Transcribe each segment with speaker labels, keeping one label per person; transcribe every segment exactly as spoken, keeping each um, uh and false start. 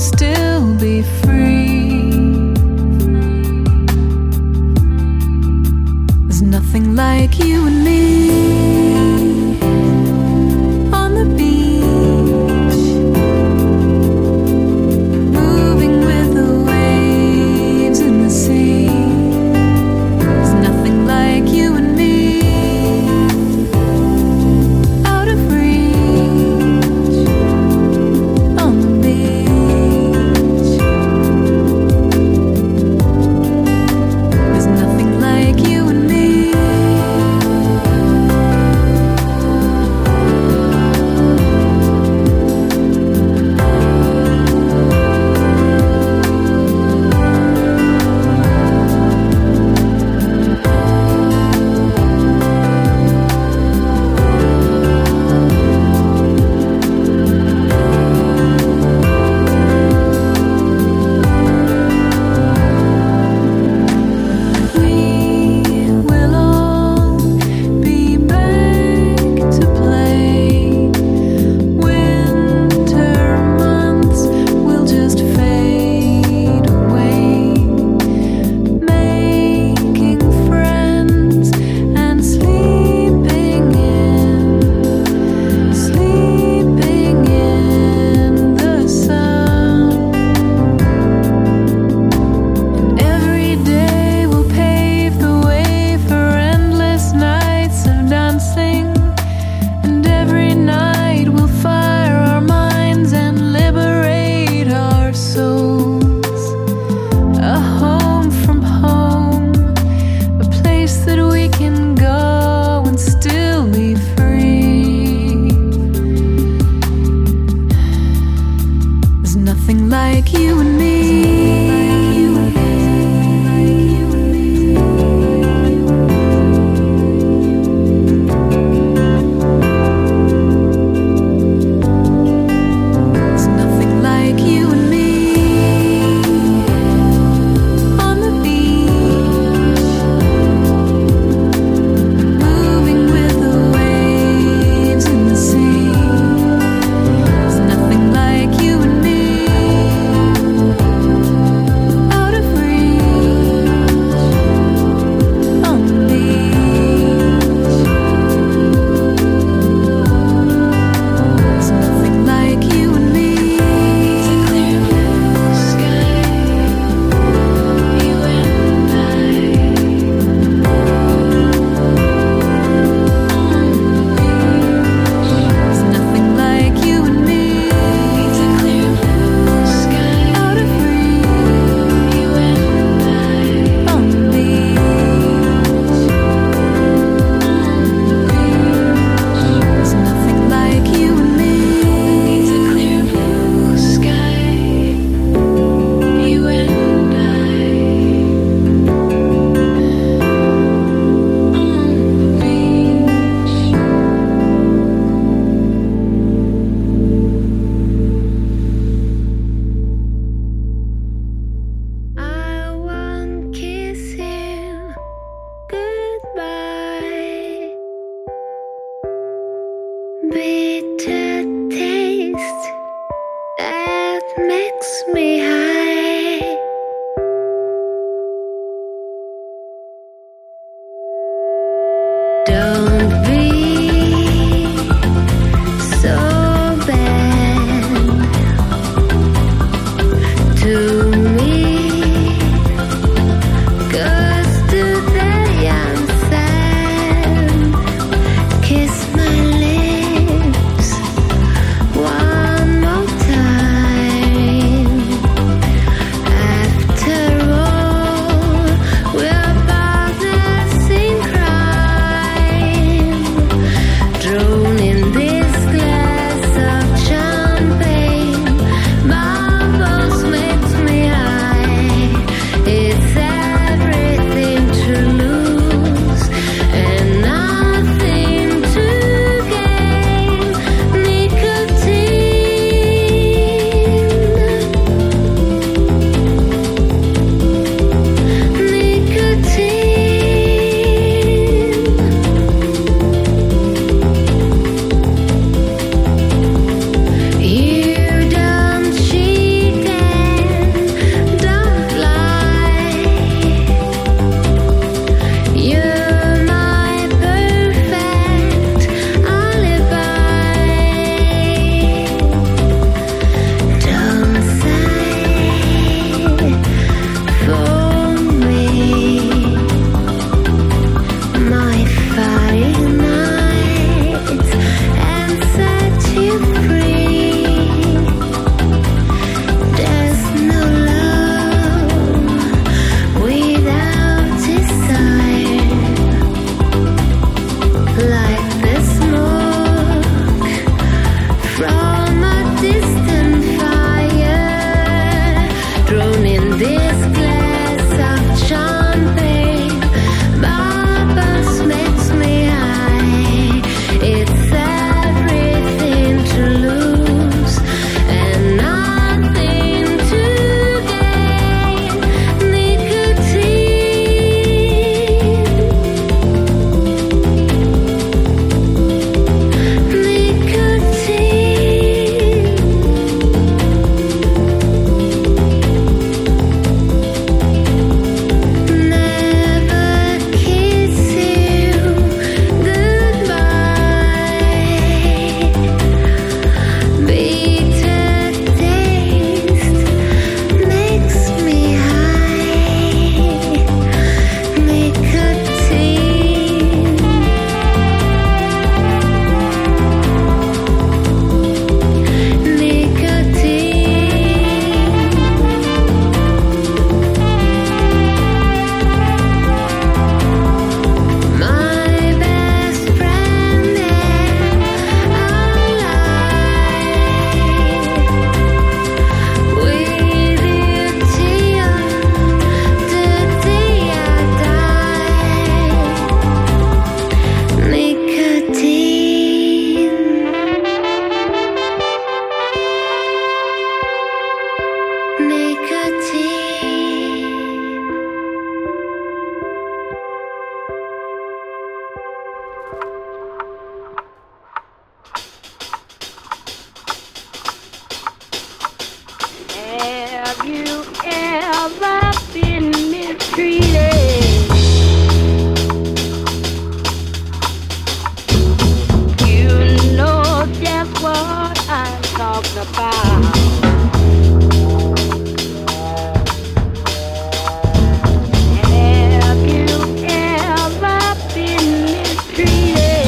Speaker 1: still be free. There's nothing like you and me on the beach, moving with the waves in the sea. There's nothing like you and me out of reach on the beach.
Speaker 2: you ever been mistreated? You know just what I'm talking about. Have you ever been mistreated?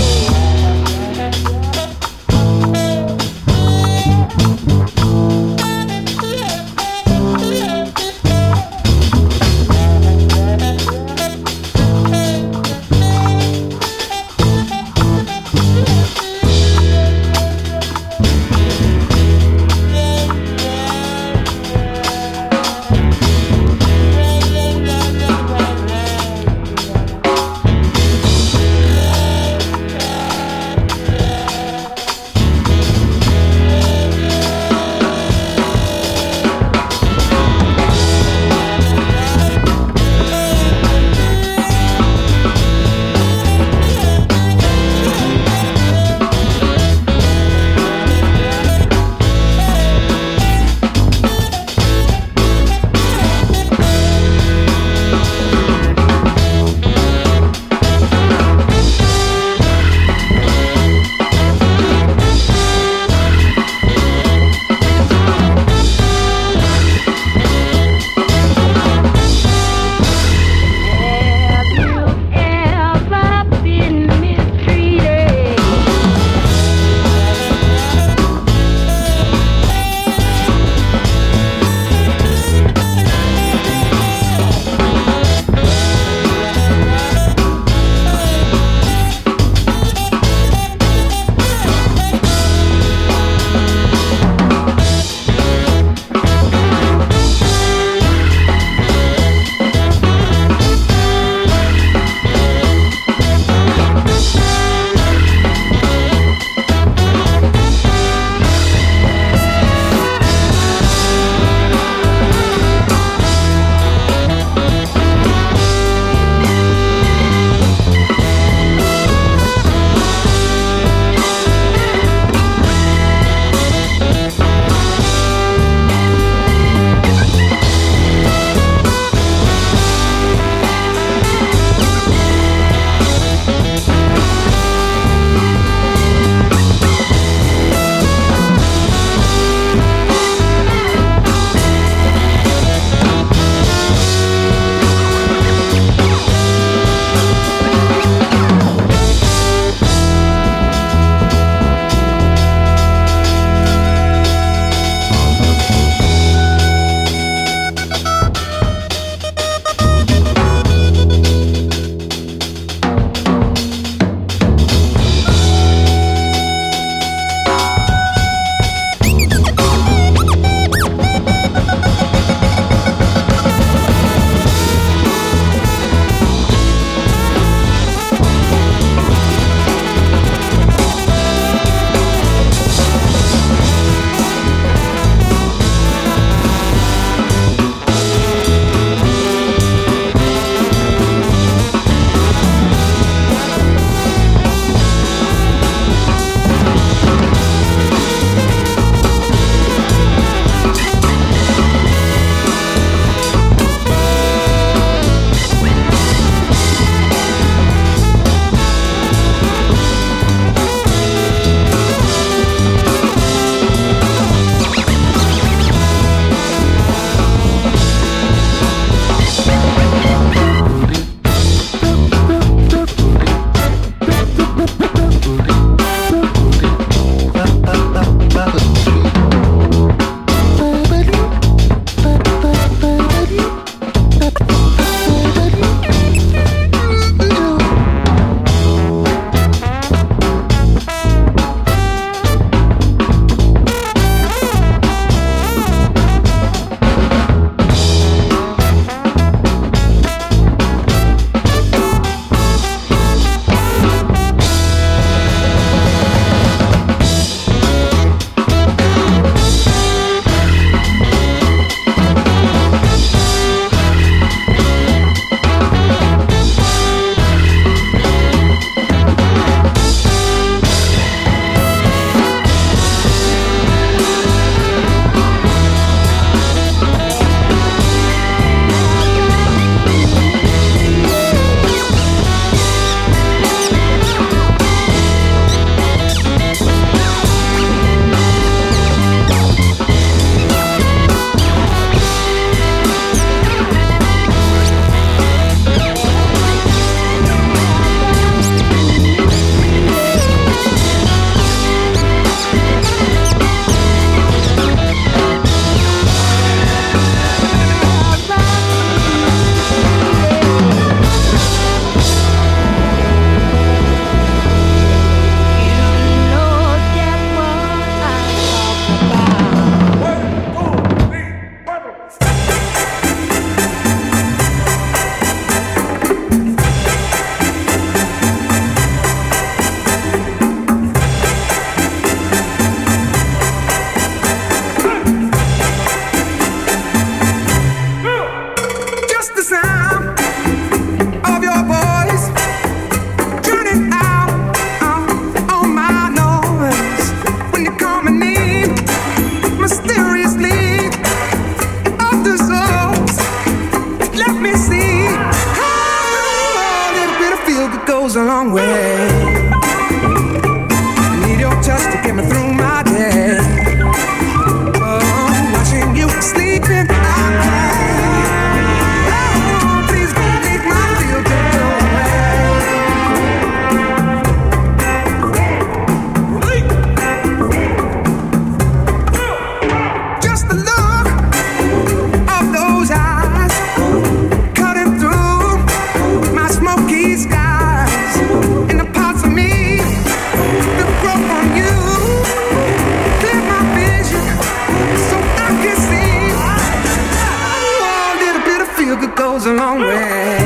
Speaker 3: long way.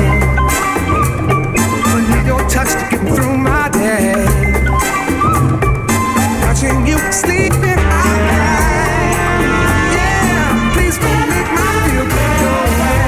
Speaker 3: I need your touch to get through my day. Watching you sleeping, yeah. Please don't make my feel good go away.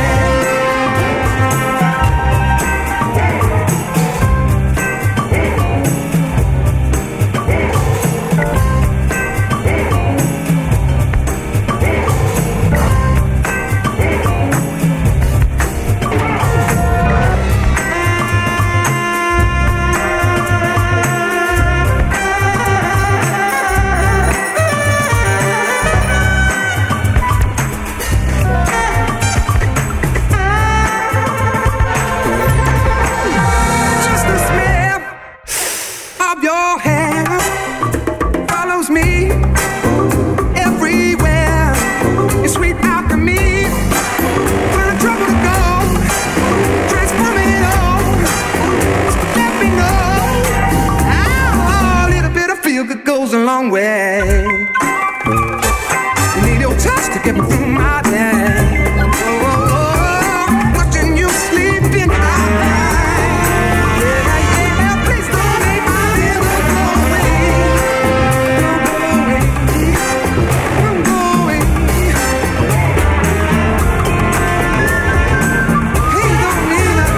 Speaker 3: Goes a long way. You need your touch to get me through my day. Oh, oh, oh, watching you sleeping. Yeah, yeah, please don't make my feel good go away. Don't go away. Please don't leave that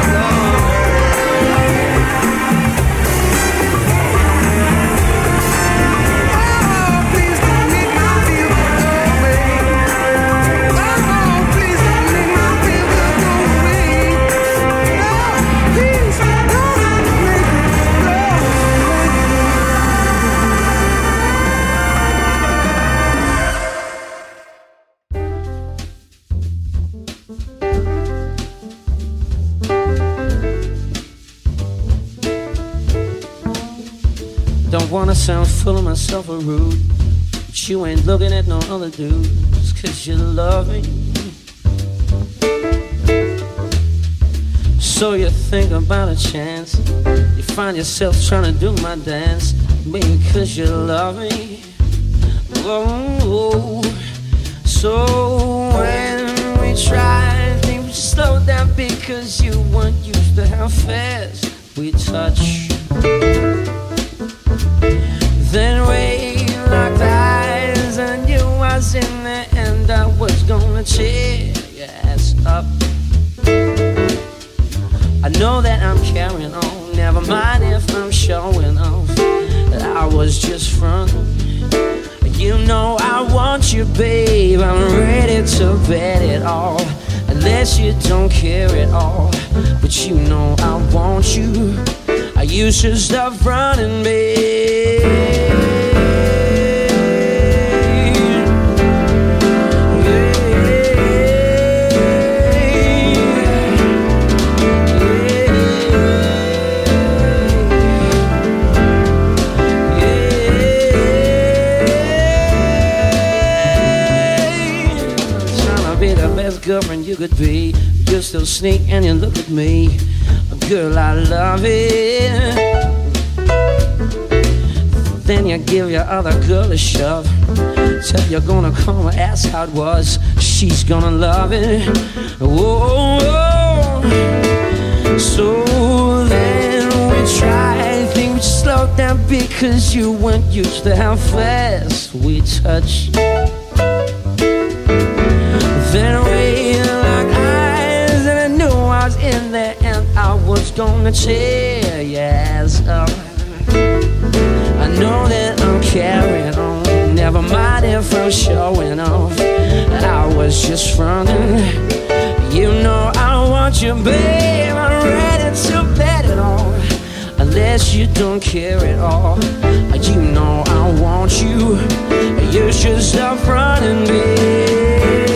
Speaker 4: Don't wanna sound full of myself or rude, but you ain't looking at no other dudes, cause you love me. So you think about a chance, you find yourself trying to do my dance, maybe cause you love me. Oh, so when we try, things slow down because you weren't used to how fast we touch. Then we locked eyes and I knew I was in there and I was gonna tear your ass up. I know that I'm carrying on, never mind if I'm showing off that I was just frontin'. You know I want you, babe, I'm ready to bet it all, unless you don't care at all. But you know I want you, you should stop running, babe. Girlfriend you could be, you still sneak and you look at me. Girl, I love it. Then you give your other girl a shove, tell you're gonna call her, ask how it was. She's gonna love it. Whoa, whoa. So then we try, think we slow down because you weren't used to how fast we touch. Then we locked eyes and I knew I was in there and I was gonna tear your ass up. I know that I'm carrying on, never mind if I'm showing off, I was just frontin'. You know I want you, babe, I'm ready to bet it all, unless you don't care at all. You know I want you, you should stop running, babe.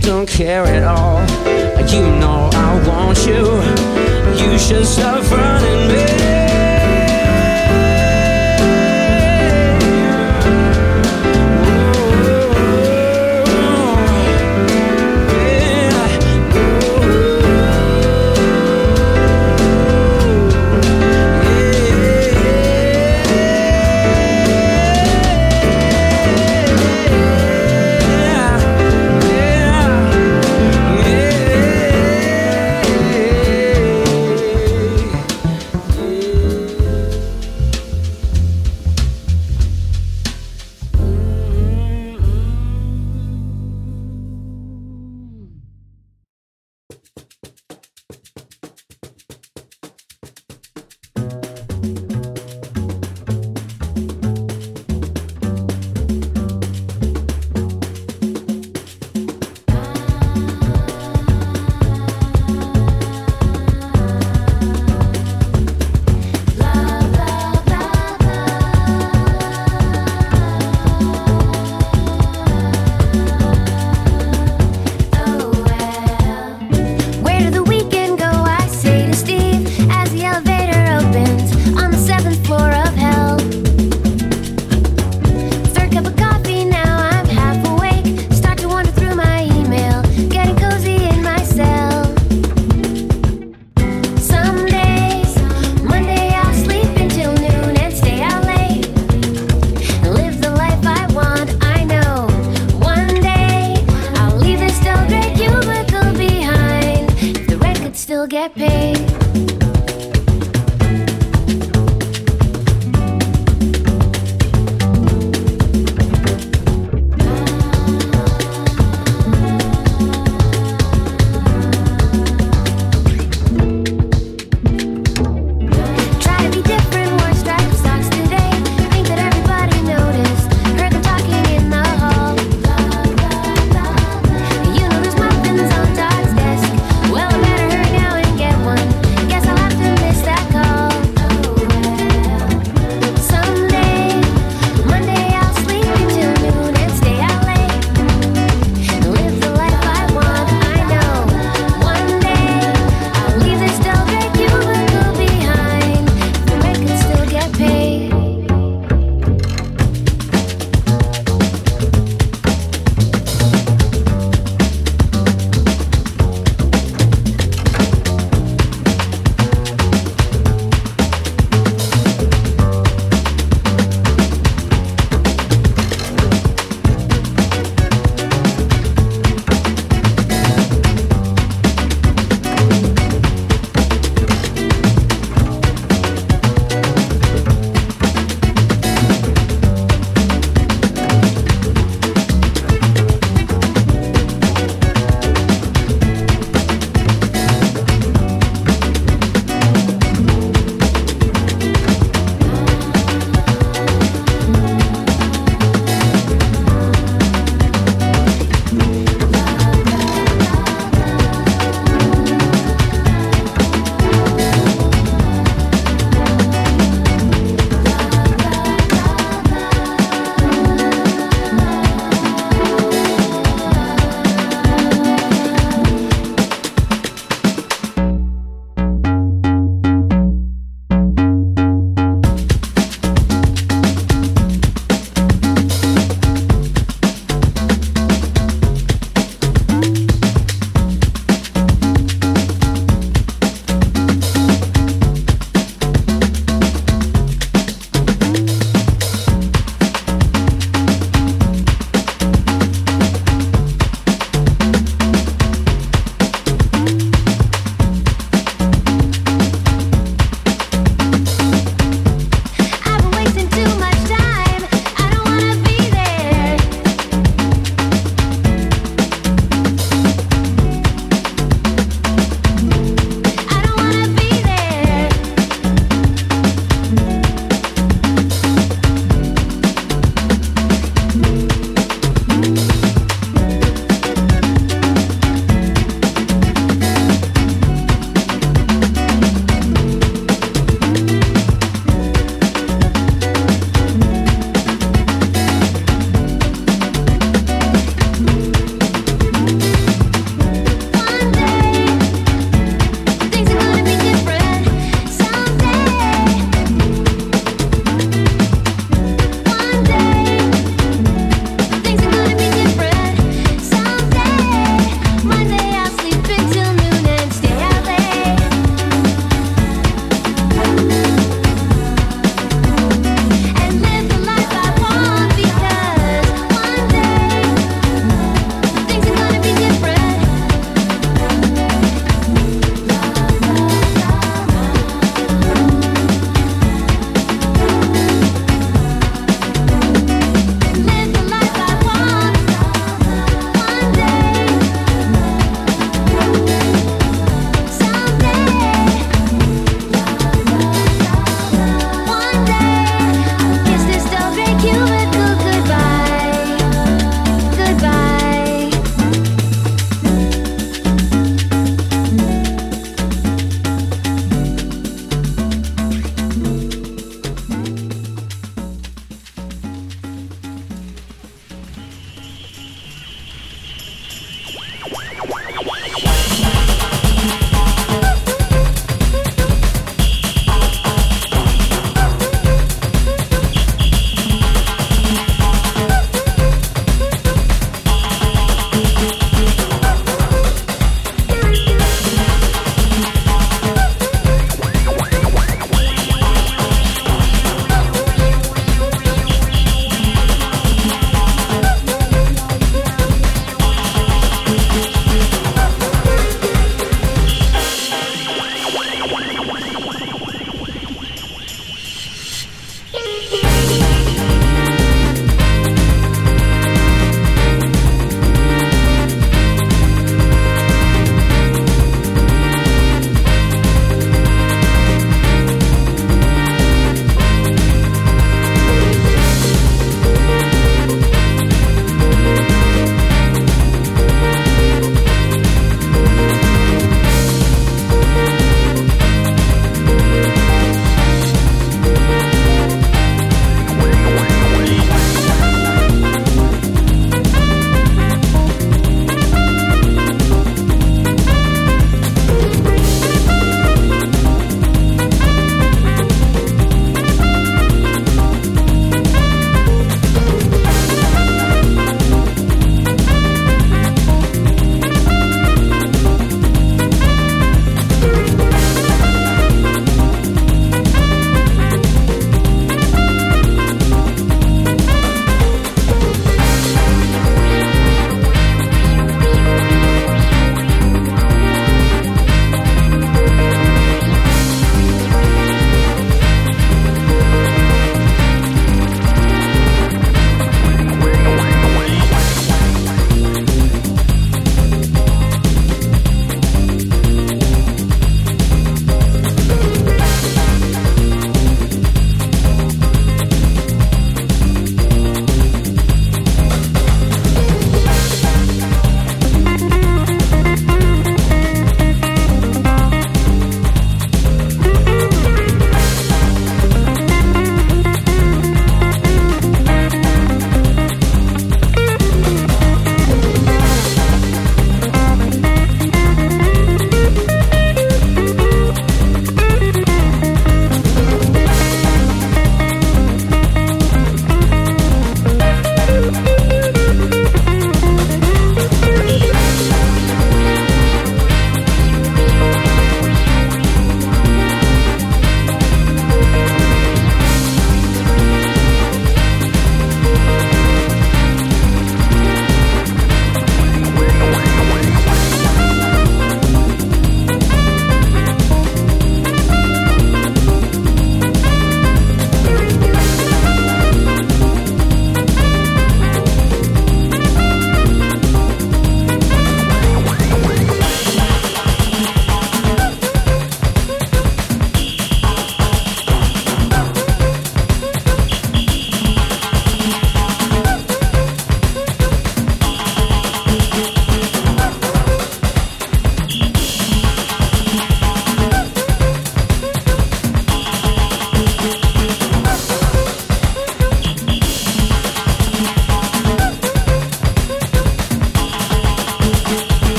Speaker 4: don't care at all. You know I want you. You should stop running me.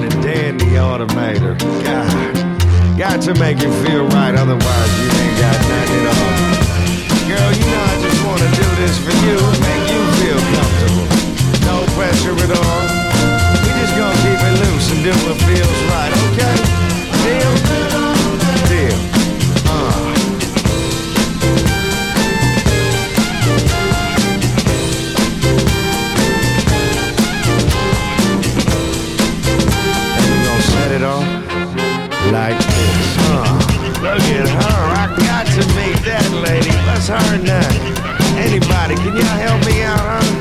Speaker 5: a dandy automator. God, got to make you feel right, otherwise you ain't got nothing at all. Girl, you know I just wanna do this for you, make you feel comfortable. No pressure at all. We just gonna keep it loose and do what feels right, okay? Deal? Deal. Uh. And we gonna set it off like this. Uh. Look at her, I got to meet that lady. What's her name? Anybody, can y'all help me out, huh?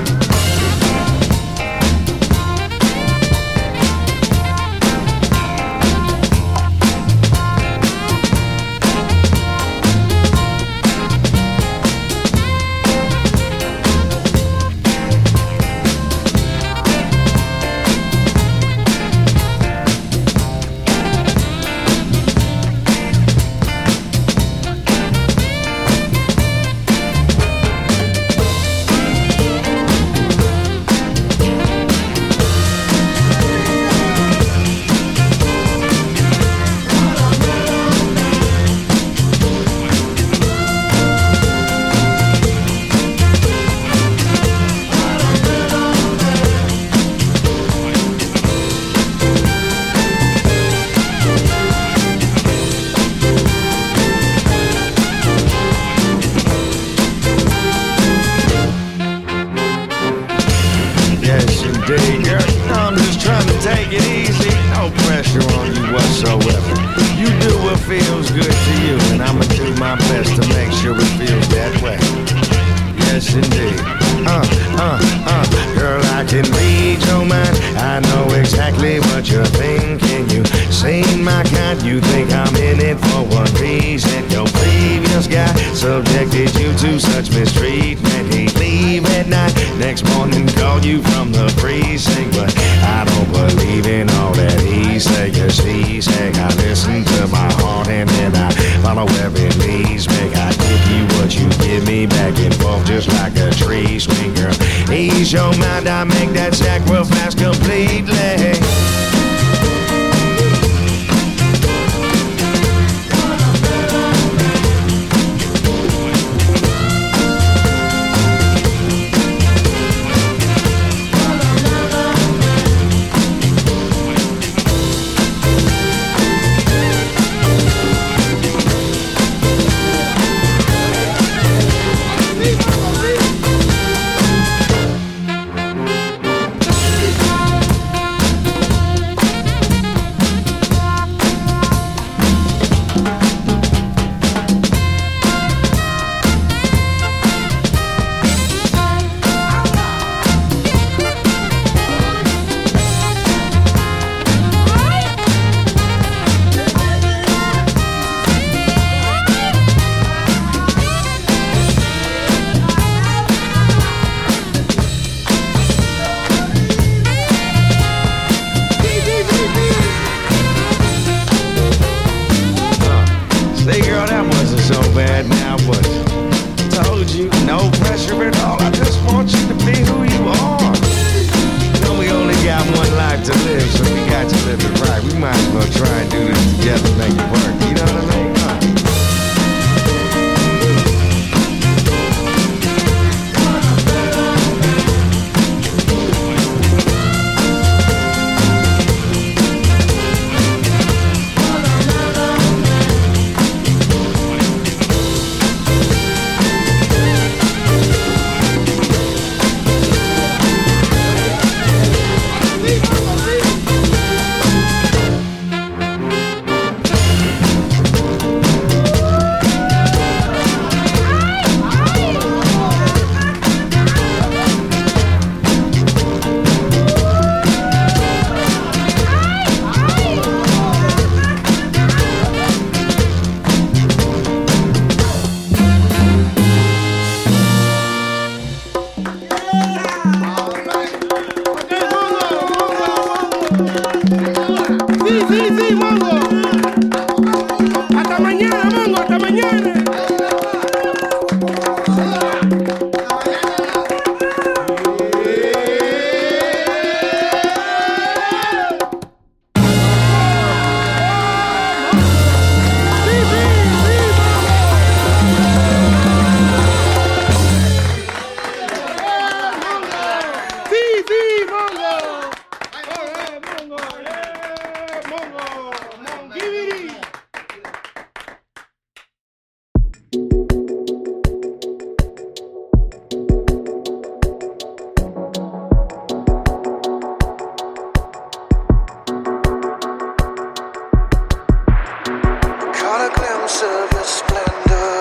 Speaker 3: glimpse of your splendor,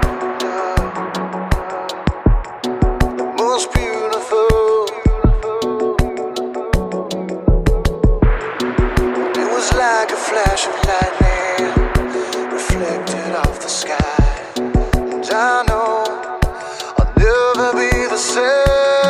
Speaker 3: the most beautiful. It was like a flash of lightning reflected off the sky, and I know I'll never be the same.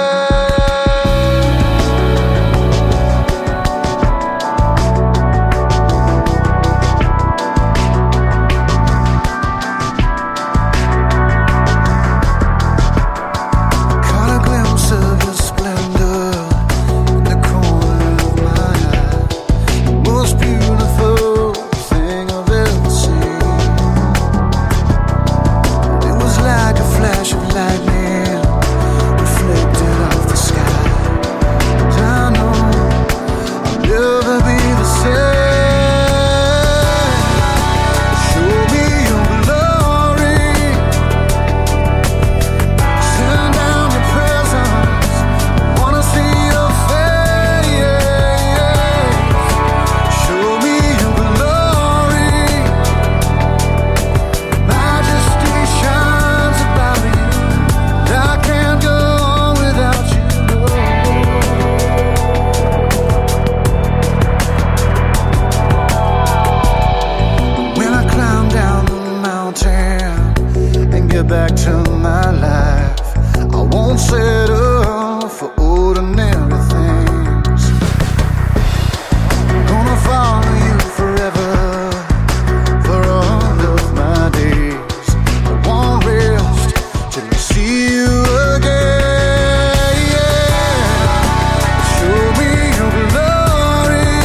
Speaker 3: Back to my life, I won't settle for ordinary things. Gonna follow you forever, for all of my days. I won't rest till I see you again. Show me your glory,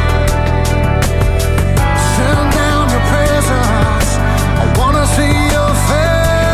Speaker 3: send down your presence. I wanna see your face.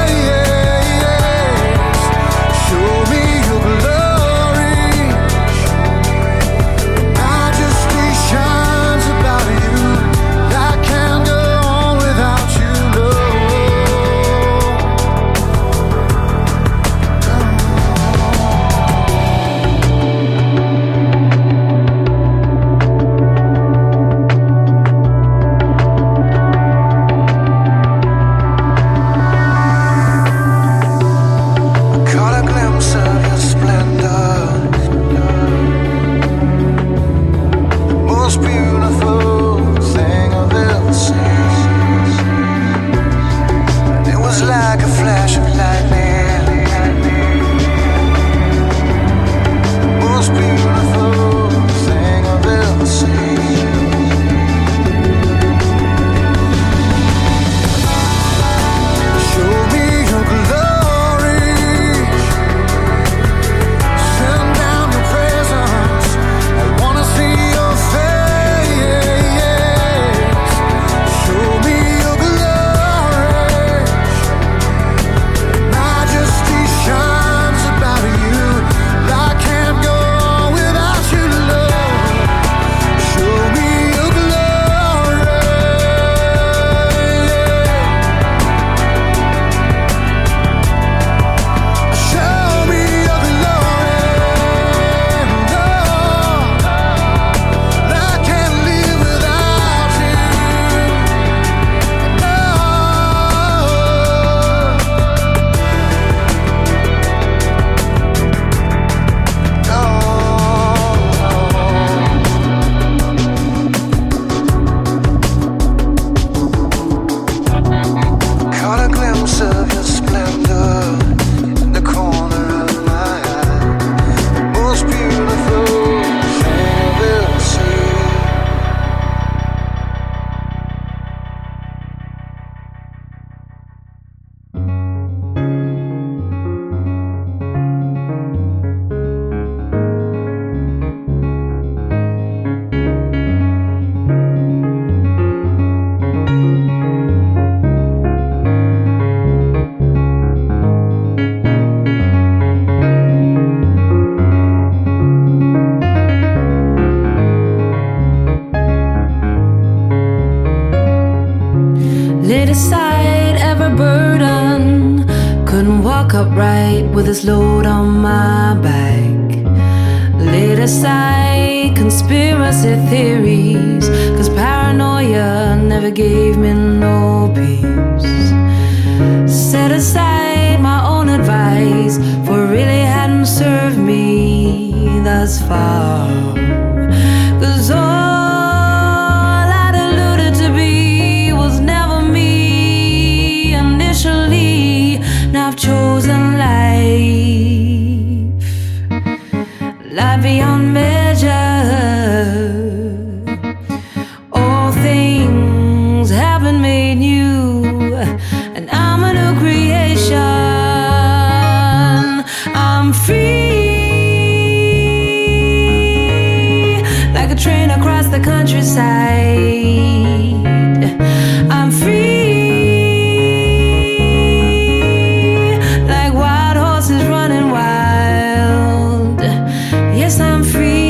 Speaker 1: Upright with this load on my back. Laid aside conspiracy theories, cause paranoia never never gave me no peace. Set aside my own advice, for it really hadn't served me thus far. 'Cause all I'd alluded to be was never me initially. Now I've chosen life, life beyond measure. All things have been made new, and I'm a new creation. I'm free, like a train across the countryside. I'm free, like wild horses running wild. Yes, I'm free.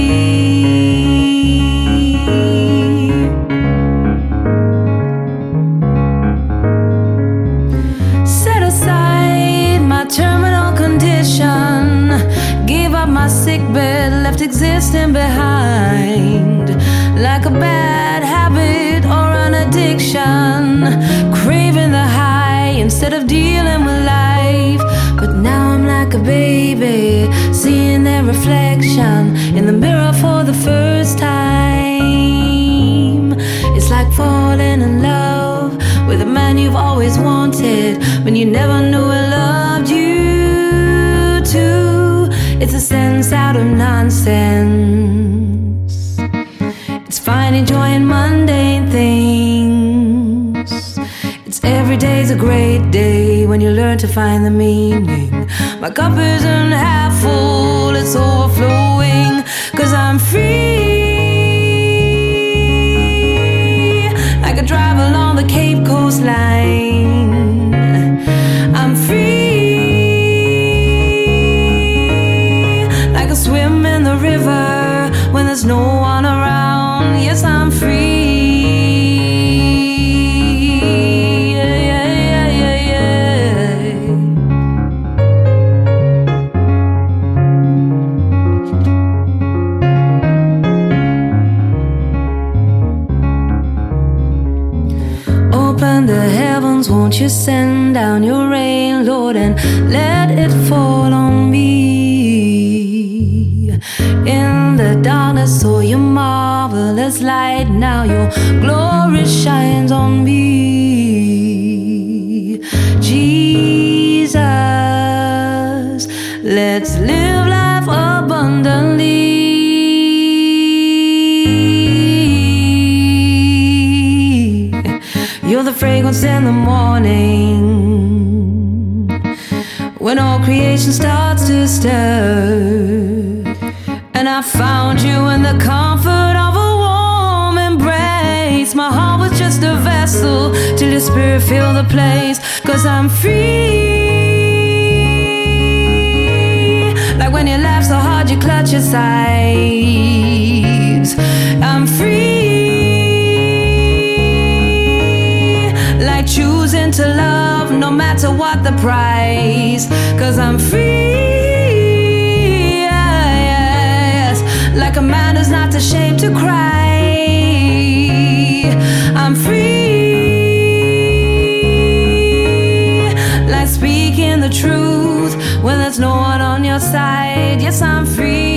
Speaker 1: Set aside my terminal condition, gave up my sick bed, left existing behind, like a bad habit or an addiction, craving the high instead of dealing with life. But now I'm like a baby, seeing their reflection in the mirror for the first time. It's like falling in love with a man you've always wanted, when you never knew he loved you too. It's a sense out of nonsense. It's finding joy in mundane things. It's every day's a great day when you learn to find the meaning. My cup isn't half full, it's overflowing. 'Cause I'm free, like a drive along the Cape coastline. I'm free, like a swim in the river when there's no one around. Yes, I'm free. Yeah, yeah, yeah, yeah, yeah. Open the heavens, won't you send down your rain, Lord, and let it fall on me. In the darkness, saw your marvelous light. Now your glory shines on me. Jesus, let's live life abundantly. You're the fragrance in the morning, when all creation starts to stir. And I found you in the comfort of a warm embrace. My heart was just a vessel till your spirit filled the place. 'Cause I'm free, like when you laugh so hard you clutch your sides. I'm free, like choosing to love no matter what the price. 'Cause I'm free, yes, like a man who's not ashamed to cry. I'm free, like speaking the truth when there's no one on your side. Yes, I'm free.